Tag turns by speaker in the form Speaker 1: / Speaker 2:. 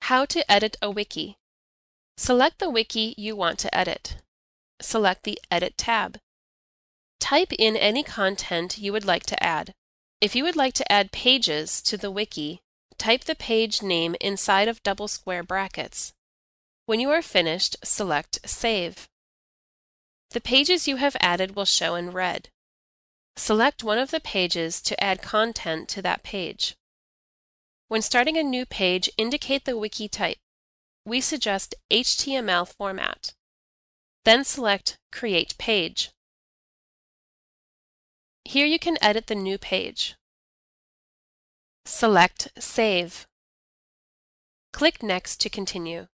Speaker 1: How to edit a wiki. Select the wiki you want to edit. Select the Edit tab. Type in any content you would like to add. If you would like to add pages to the wiki, type the page name inside of double square brackets. When you are finished, select Save. The pages you have added will show in red. Select one of the pages to add content to that page. When starting a new page, indicate the wiki type. We suggest HTML format. Then select Create Page. Here you can edit the new page. Select Save. Click Next to continue.